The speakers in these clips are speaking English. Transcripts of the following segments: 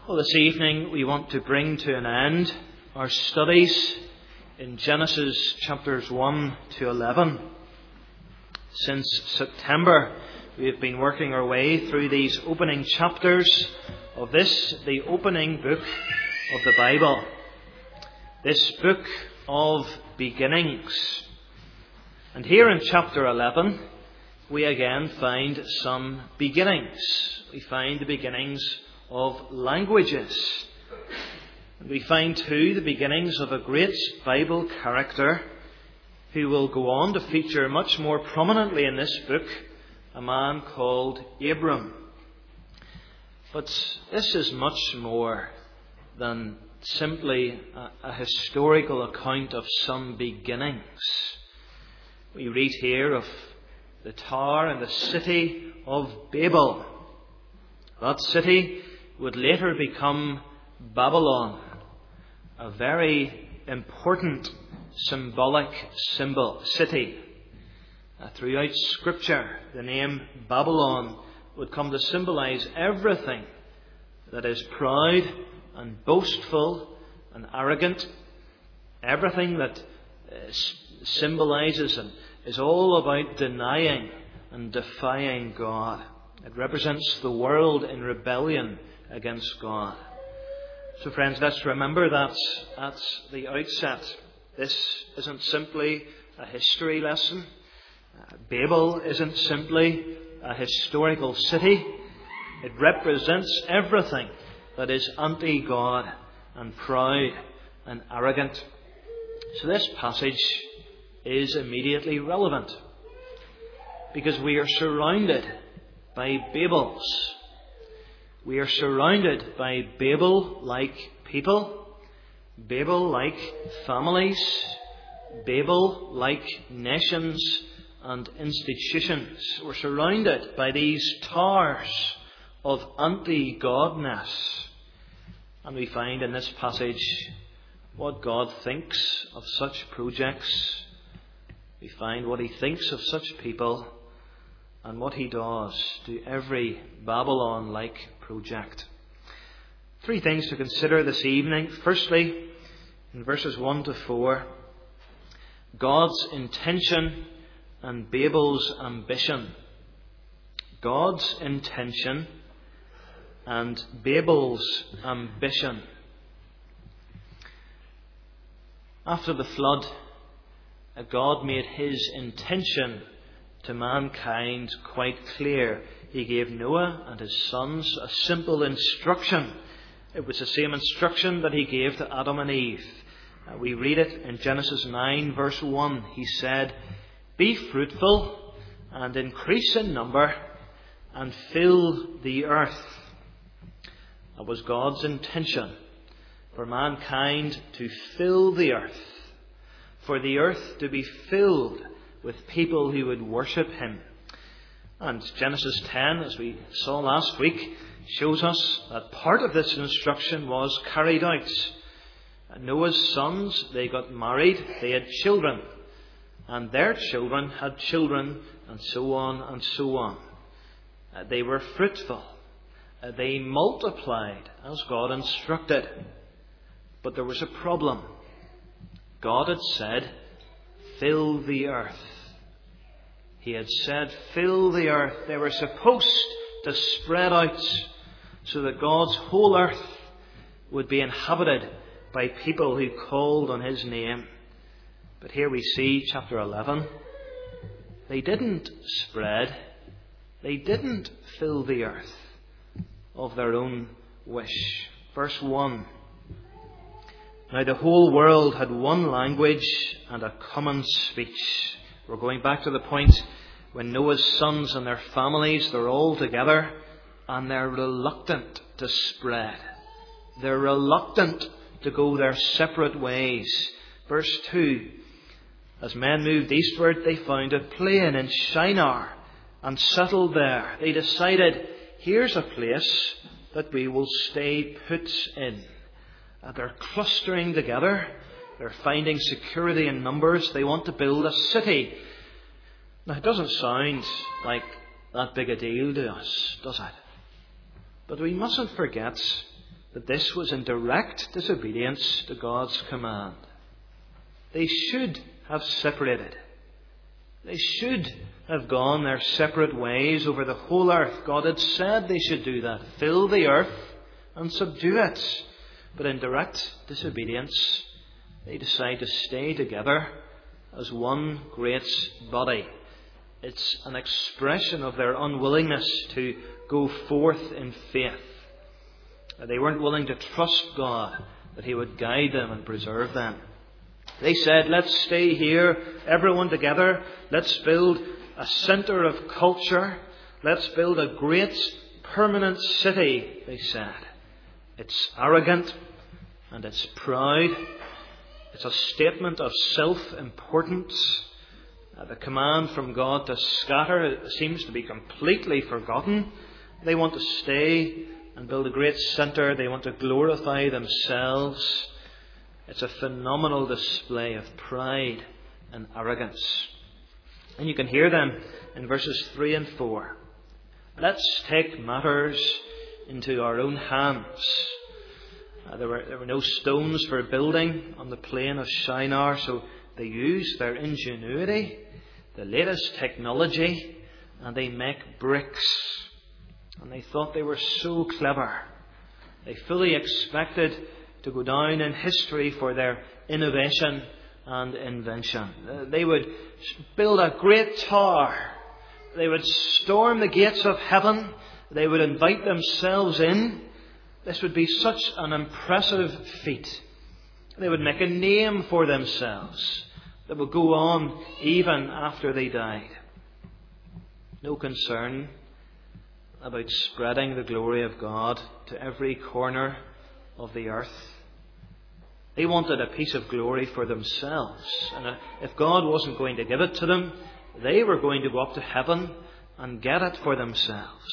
Well, this evening we want to bring to an end our studies in Genesis chapters 1 to 11. Since September, we have been working our way through these opening chapters of this, the opening book of the Bible. This book of beginnings. And here in chapter 11, we again find some beginnings. We find the beginnings of languages. And we find too the beginnings of a great Bible character who will go on to feature much more prominently in this book, a man called Abram. But this is much more than simply a historical account of some beginnings. We read here of the tower and the city of Babel. That city would later become Babylon, a very important symbolic city. Throughout Scripture, the name Babylon would come to symbolize everything that is proud and boastful and arrogant, everything that symbolizes and is all about denying and defying God. It represents the world in rebellion against God. So friends, let's remember that at the outset. This isn't simply a history lesson. Babel isn't simply a historical city. It represents everything that is anti-God and proud and arrogant. So this passage is immediately relevant because we are surrounded by Babels. We are surrounded by Babel-like people, Babel-like families, Babel-like nations and institutions. We're surrounded by these towers of anti-Godness. And we find in this passage what God thinks of such projects. We find what He thinks of such people and what He does to every Babylon-like project. Three things to consider this evening. Firstly, in verses 1 to 4, God's intention and Babel's ambition. God's intention and Babel's ambition. After the flood, God made His intention to mankind quite clear. He gave Noah and his sons a simple instruction. It was the same instruction that He gave to Adam and Eve. We read it in Genesis 9 verse 1. He said, "Be fruitful and increase in number and fill the earth." That was God's intention, for mankind to fill the earth, for the earth to be filled with people who would worship Him. And Genesis 10, as we saw last week, shows us that part of this instruction was carried out. Noah's sons, they got married, they had children, and their children had children, and so on and so on. They were fruitful. They multiplied as God instructed. But there was a problem. God had said, "Fill the earth." He had said, "Fill the earth." They were supposed to spread out so that God's whole earth would be inhabited by people who called on His name. But here we see, chapter 11, they didn't spread. They didn't fill the earth of their own wish. Verse 1. Now the whole world had one language and a common speech. We're going back to the point when Noah's sons and their families, they're all together and they're reluctant to spread. They're reluctant to go their separate ways. Verse 2. As men moved eastward, they found a plain in Shinar and settled there. They decided, here's a place that we will stay put in. They're clustering together. They're finding security in numbers. They want to build a city. Now, it doesn't sound like that big a deal to us, does it? But we mustn't forget But this was in direct disobedience to God's command. They should have separated. They should have gone their separate ways over the whole earth. God had said they should do that. Fill the earth and subdue it. But in direct disobedience, they decide to stay together as one great body. It's an expression of their unwillingness to go forth in faith. They weren't willing to trust God that He would guide them and preserve them. They said, let's stay here, everyone together. Let's build a centre of culture. Let's build a great permanent city, they said. It's arrogant and it's proud. It's a statement of self-importance. The command from God to scatter seems to be completely forgotten. They want to stay and build a great centre. They want to glorify themselves. It's a phenomenal display of pride and arrogance. And you can hear them in verses 3 and 4. Let's take matters into our own hands. There were no stones for building on the plain of Shinar, so they used their ingenuity, the latest technology, and they make bricks. And they thought they were so clever. They fully expected to go down in history for their innovation and invention. They would build a great tower. They would storm the gates of heaven. They would invite themselves in. This would be such an impressive feat. They would make a name for themselves that would go on even after they died. No concern about spreading the glory of God to every corner of the earth. They wanted a piece of glory for themselves. And if God wasn't going to give it to them, they were going to go up to heaven and get it for themselves.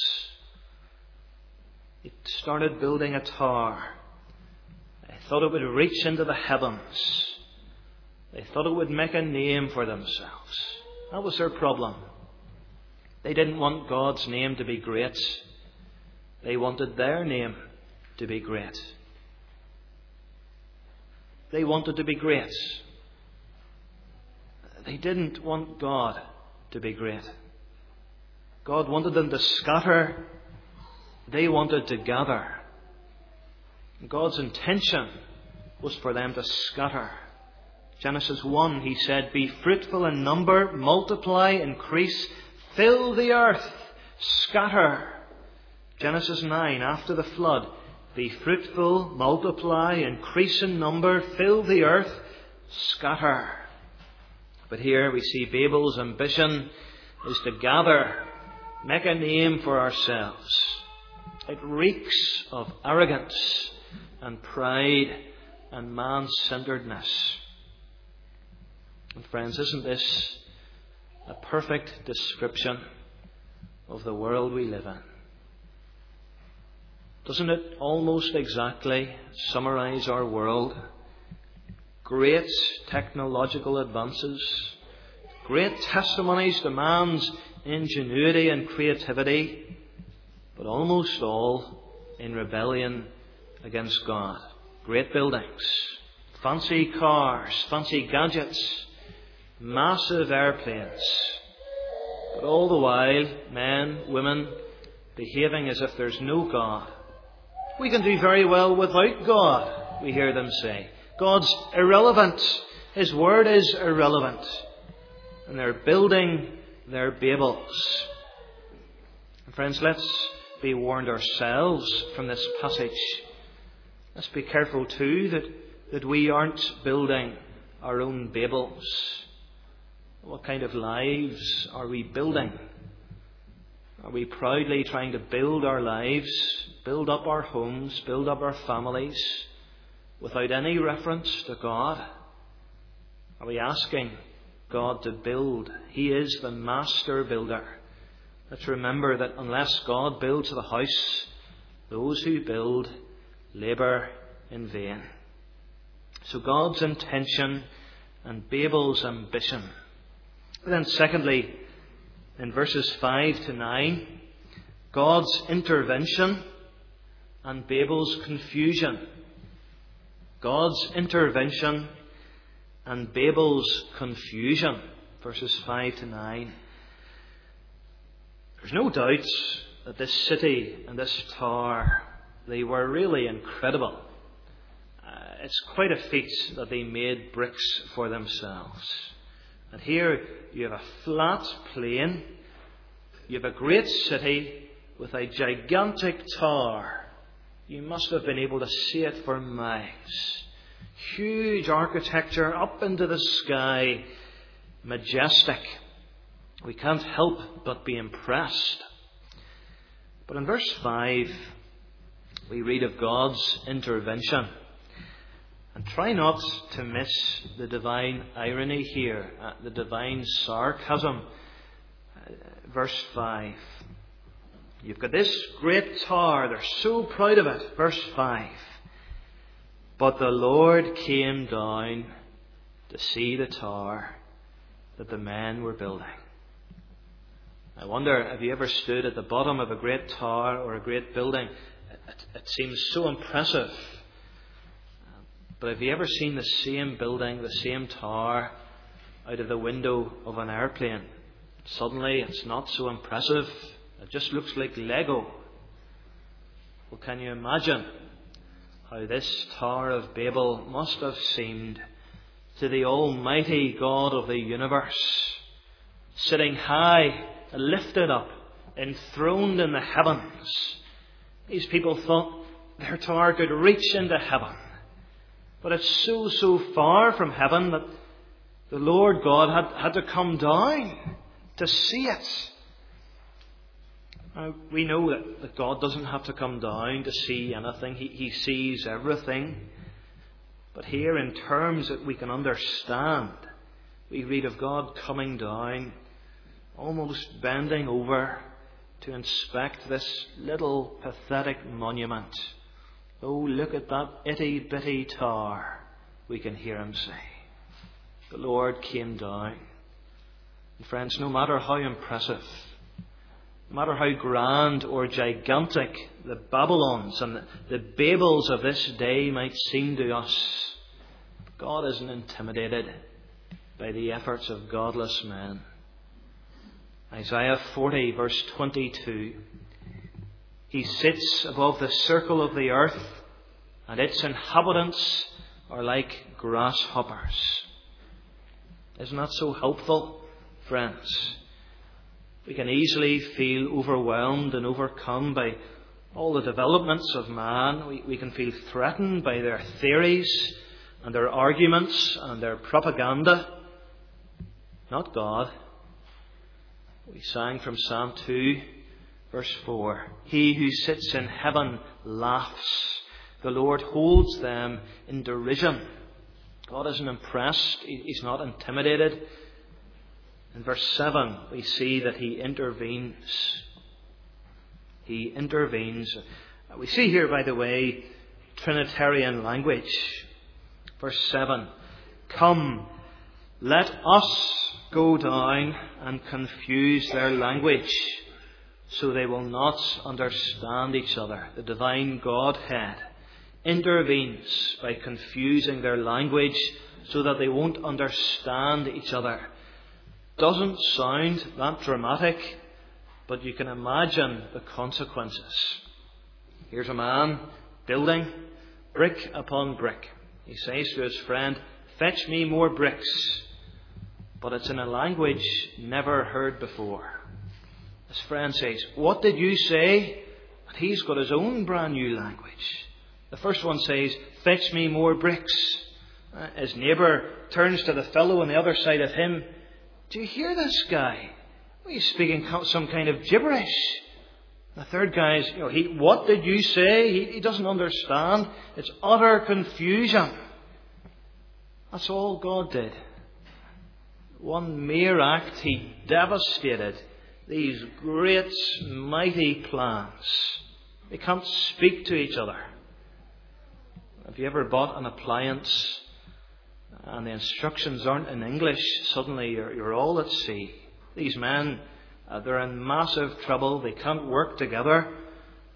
They started building a tower. They thought it would reach into the heavens. They thought it would make a name for themselves. That was their problem. They didn't want God's name to be great. They wanted their name to be great. They wanted to be great. They didn't want God to be great. God wanted them to scatter. They wanted to gather. God's intention was for them to scatter. Genesis 1, He said, be fruitful in number, multiply, increase, fill the earth, scatter. Genesis 9, after the flood, be fruitful, multiply, increase in number, fill the earth, scatter. But here we see Babel's ambition is to gather, make a name for ourselves. It reeks of arrogance and pride and man-centeredness. And friends, isn't this a perfect description of the world we live in? Doesn't it almost exactly summarize our world? Great technological advances, great testimonies to man's ingenuity and creativity, but almost all in rebellion against God. Great buildings, fancy cars, fancy gadgets, massive airplanes, but all the while men, women behaving as if there's no God. We can do very well without God, we hear them say. God's irrelevant. His word is irrelevant. And they're building their Babels. And friends, let's be warned ourselves from this passage. Let's be careful too that we aren't building our own Babels. What kind of lives are we building? Are we proudly trying to build our lives, build up our homes, build up our families without any reference to God? Are we asking God to build? He is the master builder. Let's remember that unless God builds the house, those who build labour in vain. So God's intention and Babel's ambition. Then secondly, in verses 5 to 9, God's intervention and Babel's confusion. God's intervention and Babel's confusion. Verses 5 to 9. There's no doubt that this city and this tower, they were really incredible. It's quite a feat that they made bricks for themselves. And here you have a flat plain, you have a great city with a gigantic tower. You must have been able to see it for miles. Huge architecture up into the sky, majestic. We can't help but be impressed. But in verse 5, we read of God's intervention. And try not to miss the divine irony here, the divine sarcasm. Verse 5. You've got this great tower, they're so proud of it. Verse 5. But the Lord came down to see the tower that the men were building. I wonder, have you ever stood at the bottom of a great tower or a great building? It seems so impressive. But have you ever seen the same building, the same tower, out of the window of an airplane? Suddenly it's not so impressive. It just looks like Lego. Well, can you imagine how this Tower of Babel must have seemed to the Almighty God of the universe, sitting high, lifted up, enthroned in the heavens? These people thought their tower could reach into heaven. But it's so far from heaven that the Lord God had to come down to see it. Now, we know that God doesn't have to come down to see anything. He sees everything. But here, in terms that we can understand, we read of God coming down, almost bending over to inspect this little pathetic monument. Oh, look at that itty-bitty tower, we can hear him say. The Lord came down. And friends, no matter how impressive, no matter how grand or gigantic the Babylons and the Babels of this day might seem to us, God isn't intimidated by the efforts of godless men. Isaiah 40, verse 22. He sits above the circle of the earth, and its inhabitants are like grasshoppers. Isn't that so helpful, friends? We can easily feel overwhelmed and overcome by all the developments of man. We can feel threatened by their theories and their arguments and their propaganda. Not God. We sang from Psalm 2, verse 4. He who sits in heaven laughs. The Lord holds them in derision. God isn't impressed. He's not intimidated. In verse 7, we see that He intervenes. He intervenes. We see here, by the way, Trinitarian language. Verse 7. Come, let us go down and confuse their language, so they will not understand each other. The divine Godhead intervenes by confusing their language so that they won't understand each other. Doesn't sound that dramatic, but you can imagine the consequences. Here's a man building brick upon brick. He says to his friend, "Fetch me more bricks." But it's in a language never heard before. His friend says, "What did you say?" And he's got his own brand new language. The first one says, "Fetch me more bricks." His neighbour turns to the fellow on the other side of him. "Do you hear this guy? Well, he's speaking some kind of gibberish." The third guy's, what did you say? He doesn't understand. It's utter confusion. That's all God did. One mere act, He devastated these great, mighty plans. They can't speak to each other. Have you ever bought an appliance and the instructions aren't in English? Suddenly you're all at sea. These men, they're in massive trouble. They can't work together.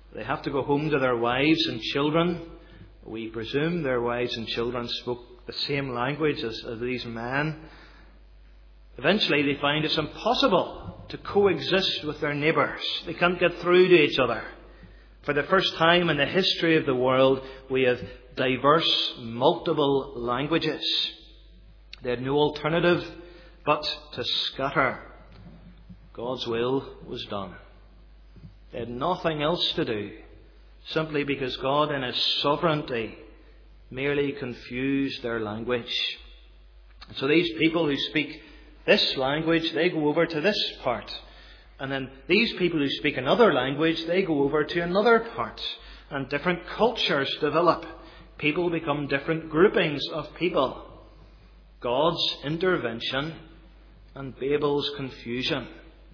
They have to go home to their wives and children. We presume their wives and children spoke the same language as these men. Eventually they find it's impossible to coexist with their neighbours. They can't get through to each other. For the first time in the history of the world, we have diverse, multiple languages. They had no alternative but to scatter. God's will was done. They had nothing else to do, simply because God in His sovereignty merely confused their language. So these people who speak this language, they go over to this part. And then these people who speak another language, they go over to another part. And different cultures develop. People become different groupings of people. God's intervention and Babel's confusion.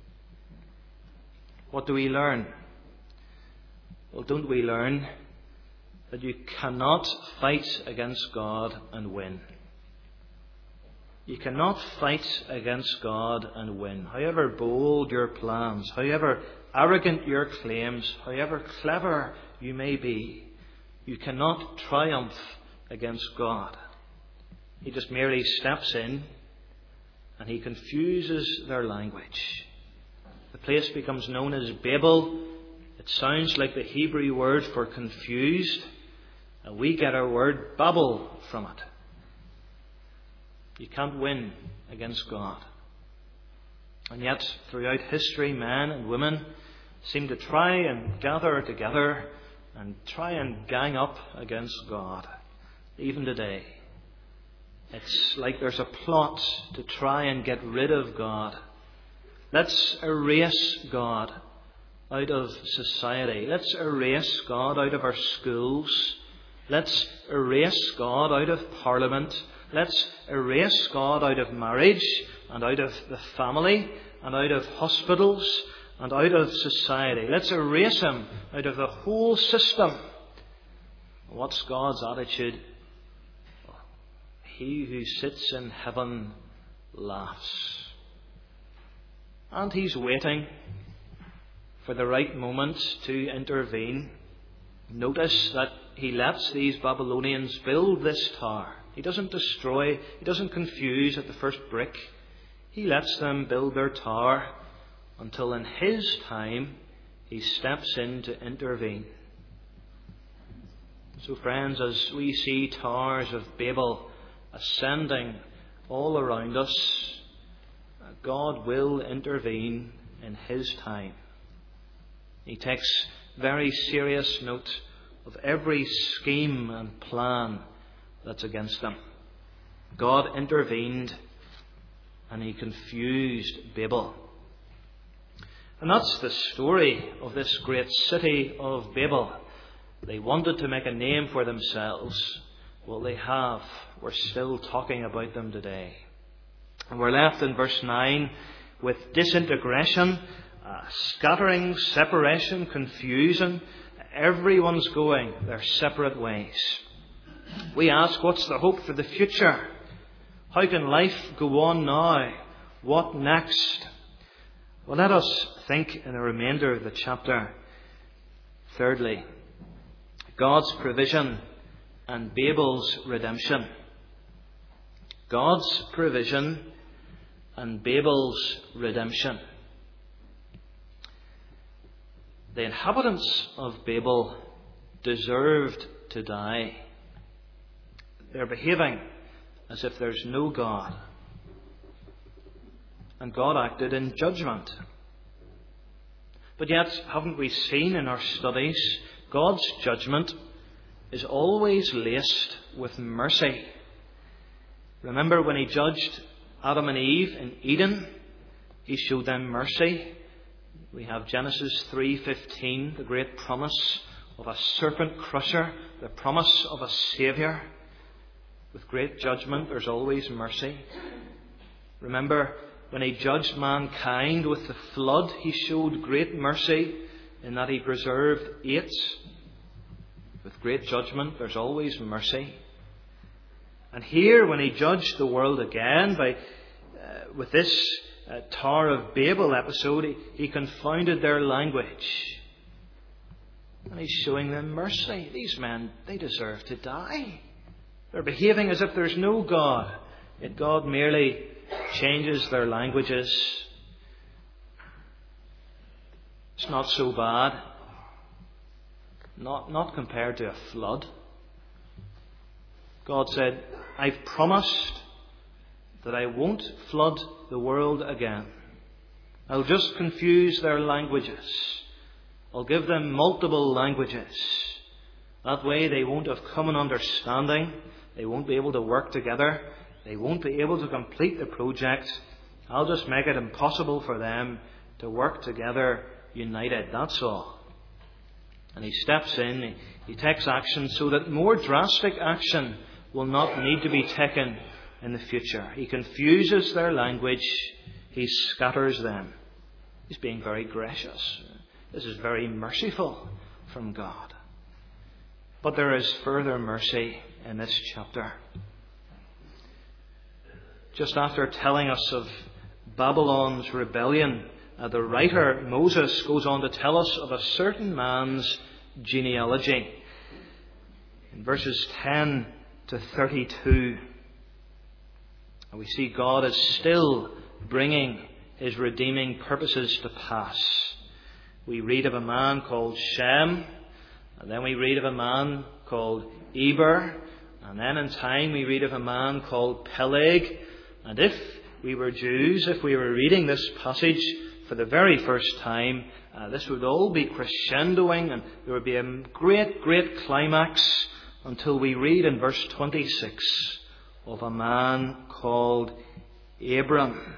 What do we learn? Well, don't we learn that you cannot fight against God and win? You cannot fight against God and win. However bold your plans, however arrogant your claims, however clever you may be, you cannot triumph against God. He just merely steps in and He confuses their language. The place becomes known as Babel. It sounds like the Hebrew word for confused, and we get our word Babel from it. You can't win against God. And yet, throughout history, men and women seem to try and gather together and try and gang up against God. Even today, it's like there's a plot to try and get rid of God. Let's erase God out of society. Let's erase God out of our schools. Let's erase God out of Parliament. Let's erase God out of marriage and out of the family and out of hospitals and out of society. Let's erase Him out of the whole system. What's God's attitude? He who sits in heaven laughs. And He's waiting for the right moment to intervene. Notice that He lets these Babylonians build this tower. He doesn't destroy, He doesn't confuse at the first brick. He lets them build their tower until in His time He steps in to intervene. So friends, as we see towers of Babel ascending all around us, God will intervene in His time. He takes very serious note of every scheme and plan that's against them. God intervened and He confused Babel. And that's the story of this great city of Babel. They wanted to make a name for themselves. Well, they have. We're still talking about them today. And we're left in verse 9 with disintegration, scattering, separation, confusion. Everyone's going their separate ways. We ask, what's the hope for the future? How can life go on now? What next? Well, let us think in the remainder of the chapter. Thirdly, God's provision and Babel's redemption. God's provision and Babel's redemption. The inhabitants of Babel deserved to die. They're behaving as if there's no God. And God acted in judgment. But yet, haven't we seen in our studies, God's judgment is always laced with mercy. Remember when He judged Adam and Eve in Eden, He showed them mercy. We have Genesis 3:15, the great promise of a serpent crusher, the promise of a Saviour. With great judgment, there's always mercy. Remember, when He judged mankind with the flood, He showed great mercy in that He preserved 8. With great judgment, there's always mercy. And here, when He judged the world again with this Tower of Babel episode, He confounded their language. And He's showing them mercy. These men, they deserve to die. They're behaving as if there's no God. Yet God merely changes their languages. It's not so bad. Not compared to a flood. God said, I've promised that I won't flood the world again. I'll just confuse their languages. I'll give them multiple languages. That way they won't have common understanding. They won't be able to work together. They won't be able to complete the project. I'll just make it impossible for them to work together united. That's all. And He steps in. He takes action so that more drastic action will not need to be taken in the future. He confuses their language. He scatters them. He's being very gracious. This is very merciful from God. But there is further mercy in this chapter. Just after telling us of Babylon's rebellion, the writer Moses goes on to tell us of a certain man's genealogy. In verses 10 to 32, we see God is still bringing His redeeming purposes to pass. We read of a man called Shem, and then we read of a man called Eber, and then in time we read of a man called Peleg. And if we were Jews, if we were reading this passage for the very first time, this would all be crescendoing, and there would be a great, great climax until we read in verse 26 of a man called Abram.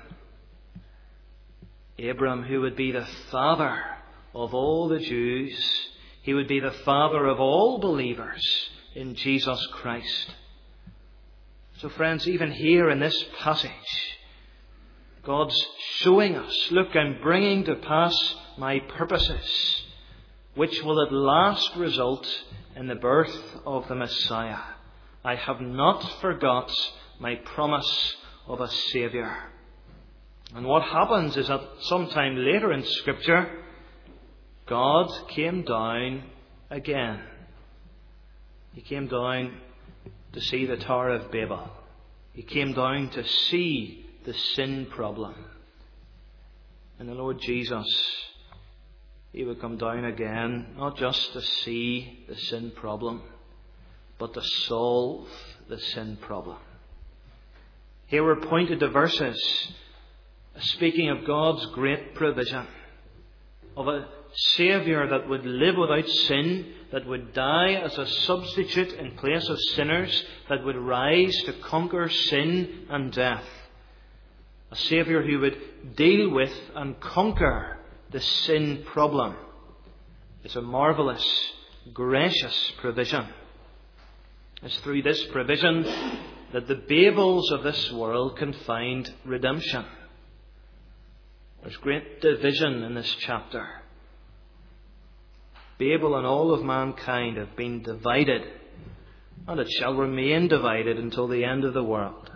Abram, who would be the father of all the Jews. He would be the father of all believers in Jesus Christ. So friends, even here in this passage, God's showing us, look, I'm bringing to pass my purposes, which will at last result in the birth of the Messiah. I have not forgot my promise of a Saviour. And what happens is that sometime later in Scripture, God came down again. He came down to see the Tower of Babel. He came down to see the sin problem. And the Lord Jesus, He would come down again, not just to see the sin problem, but to solve the sin problem. Here we're pointed to verses speaking of God's great provision, of a Saviour that would live without sin, that would die as a substitute in place of sinners, that would rise to conquer sin and death. A Saviour who would deal with and conquer the sin problem. It's a marvellous, gracious provision. It's through this provision that the Babels of this world can find redemption. There's great division in this chapter. Babel and all of mankind have been divided, and it shall remain divided until the end of the world.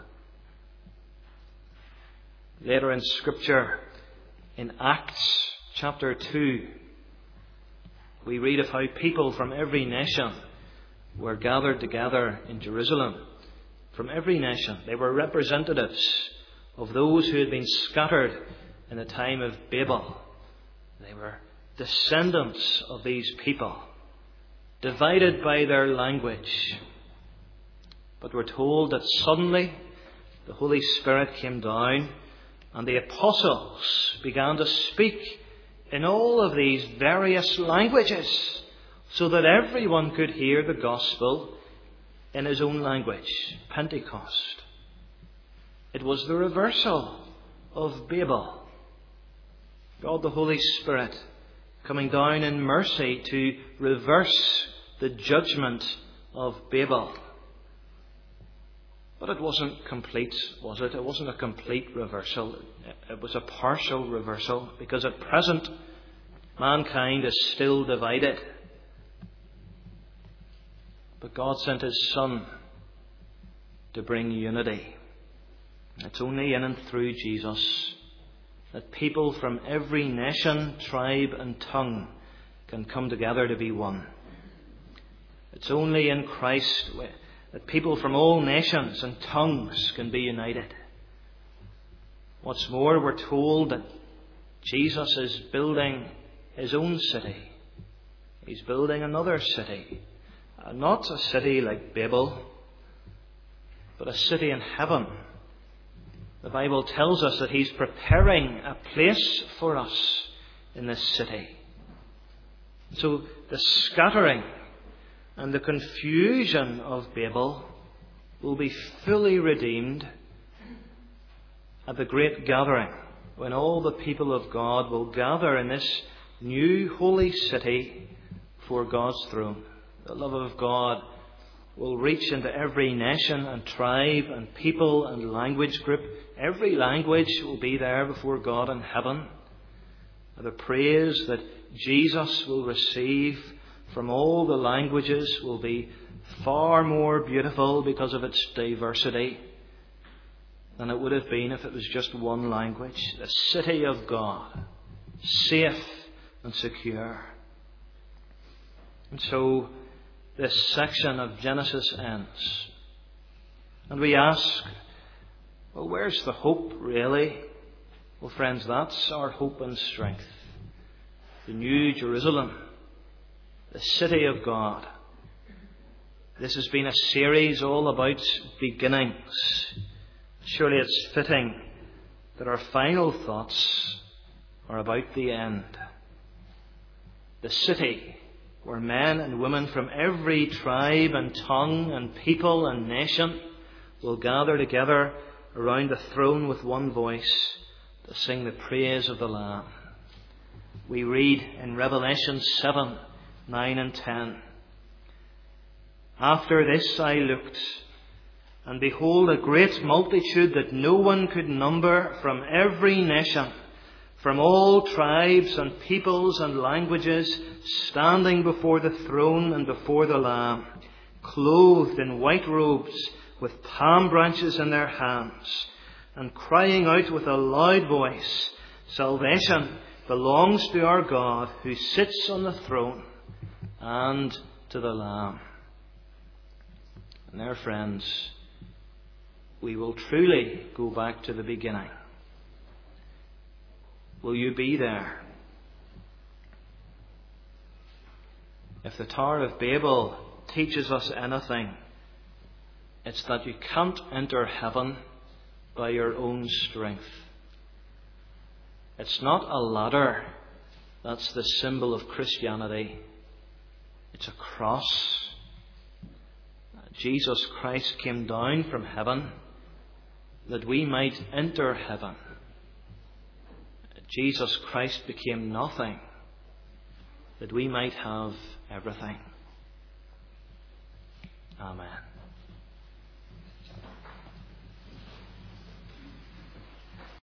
Later in Scripture, in Acts chapter 2, we read of how people from every nation were gathered together in Jerusalem. From every nation. They were representatives of those who had been scattered in the time of Babel. They were descendants of these people, divided by their language. But we're told that suddenly the Holy Spirit came down and the apostles began to speak in all of these various languages so that everyone could hear the gospel in his own language. Pentecost. It was the reversal of Babel. God the Holy Spirit coming down in mercy to reverse the judgment of Babel. But it wasn't complete, was it? It wasn't a complete reversal. It was a partial reversal, because at present mankind is still divided. But God sent His Son to bring unity. It's only in and through Jesus that people from every nation, tribe and tongue can come together to be one. It's only in Christ that people from all nations and tongues can be united. What's more, we're told that Jesus is building his own city. He's building another city. Not a city like Babel, but a city in heaven. The Bible tells us that he's preparing a place for us in this city. So the scattering and the confusion of Babel will be fully redeemed at the great gathering, when all the people of God will gather in this new holy city before God's throne. The love of God will reach into every nation and tribe and people and language group. Every language will be there before God in heaven. The praise that Jesus will receive from all the languages will be far more beautiful because of its diversity than it would have been if it was just one language. The city of God, safe and secure. And so this section of Genesis ends. And we ask, well, where's the hope really? Well, friends, that's our hope and strength. The New Jerusalem, the city of God. This has been a series all about beginnings. Surely it's fitting that our final thoughts are about the end. The city where men and women from every tribe and tongue and people and nation will gather together around the throne with one voice to sing the praise of the Lamb. We read in Revelation 7, 9 and 10. After this I looked, and behold, a great multitude that no one could number, from every nation, from all tribes and peoples and languages, standing before the throne and before the Lamb, clothed in white robes, with palm branches in their hands, and crying out with a loud voice, Salvation belongs to our God, who sits on the throne, and to the Lamb. And there, friends, we will truly go back to the beginning. Will you be there? If the Tower of Babel teaches us anything, it's that you can't enter heaven by your own strength. It's not a ladder that's the symbol of Christianity. It's a cross. Jesus Christ came down from heaven that we might enter heaven. Jesus Christ became nothing that we might have everything. Amen.